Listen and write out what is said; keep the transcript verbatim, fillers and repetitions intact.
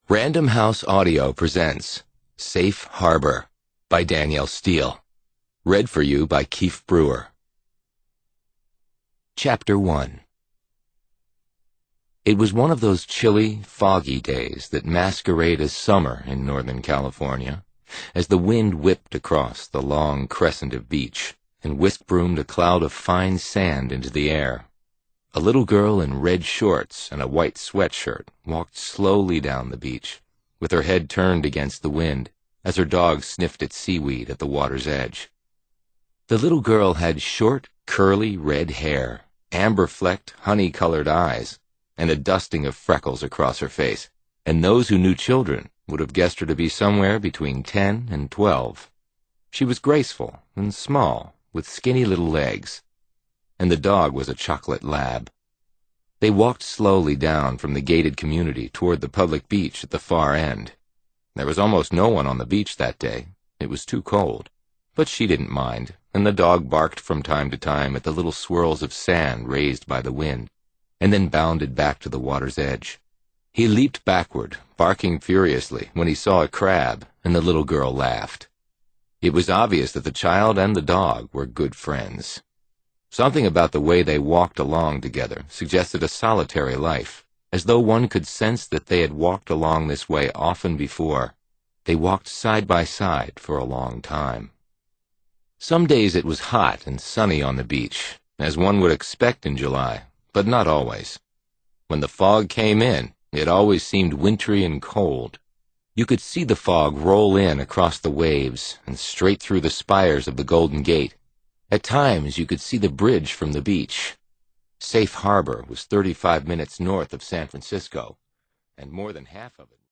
Random House Audio presents Safe Harbor by Danielle Steele. Read for you by Keith Brewer. Chapter one. It was one of those chilly, foggy days that masquerade as summer in Northern California, as the wind whipped across the long crescent of beach and whisk-broomed a cloud of fine sand into the air. A little girl in red shorts and a white sweatshirt walked slowly down the beach, with her head turned against the wind as her dog sniffed at seaweed at the water's edge. The little girl had short, curly red hair, amber-flecked, honey-colored eyes, and a dusting of freckles across her face, and those who knew children would have guessed her to be somewhere between ten and twelve. She was graceful and small, with skinny little legs, and the dog was a chocolate lab. They walked slowly down from the gated community toward the public beach at the far end. There was almost no one on the beach that day. It was too cold. But she didn't mind, and the dog barked from time to time at the little swirls of sand raised by the wind, and then bounded back to the water's edge. He leaped backward, barking furiously, when he saw a crab, and the little girl laughed. It was obvious that the child and the dog were good friends. Something about the way they walked along together suggested a solitary life, as though one could sense that they had walked along this way often before. They walked side by side for a long time. Some days it was hot and sunny on the beach, as one would expect in July, but not always. When the fog came in, it always seemed wintry and cold. You could see the fog roll in across the waves and straight through the spires of the Golden Gate. At times you could see the bridge from the beach. Safe Harbor was thirty-five minutes north of San Francisco, and more than half of it